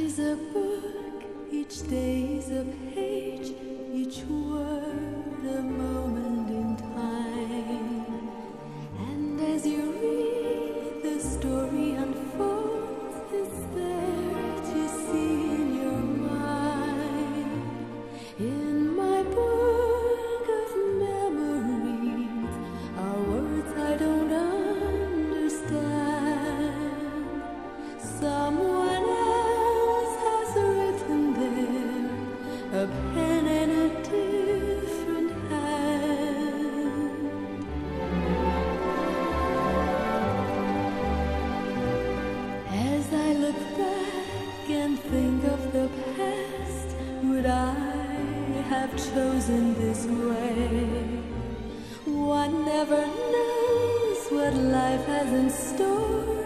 is a book, each day is a page, each word a moment in time. And as you read, the story unfolds, it's there to see in your mind. In my book of memories are words I don't understand. Someone else has written there, a pen in a different hand. As I look back and think of the past, would I have chosen this way? One never knows what life has in store.